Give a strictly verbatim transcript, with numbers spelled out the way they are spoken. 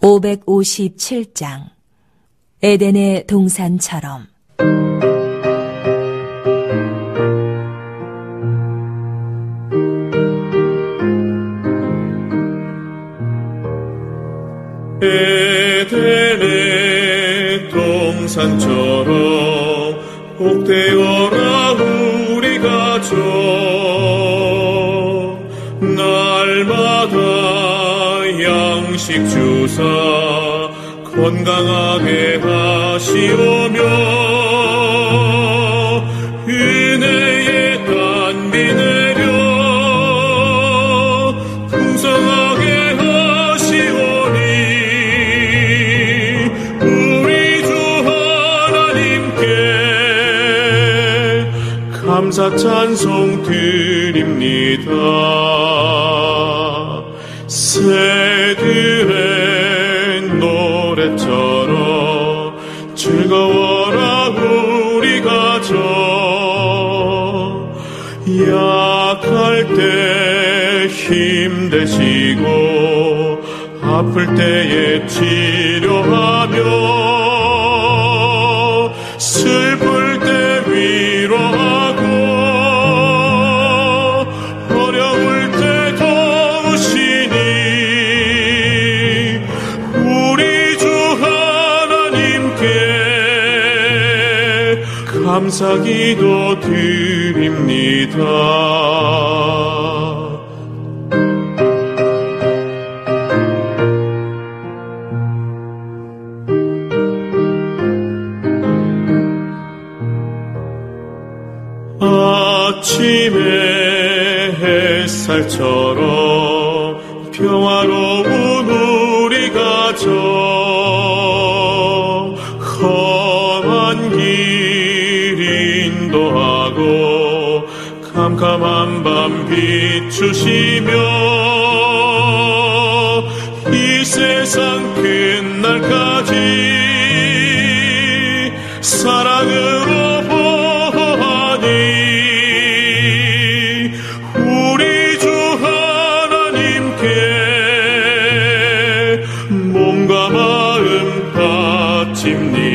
오백오십칠 장 에덴의 동산처럼. 에덴의 동산처럼 복되어라 우리 가족. 날마다 양식 주사 건강하게 하시오며 은혜의 단비 내려 풍성하게 하시오니 우리 주 하나님께 감사 찬송 드립니다. 새들의 노래처럼 즐거워라 우리 가족. 약할 때 힘내시고 아플 때에 치료하며 슬플 때 위로하고 어려울 때 도우시니 우리 주 하나님께 감사기도 드립니다. 아침에 햇살처럼 평화로운 우리 가족. 험한 길 인도하고 캄캄한 밤 비추시며 이 세상 끝날까지 사랑으로 우리 주 하나님께 몸과 마음 바칩니다.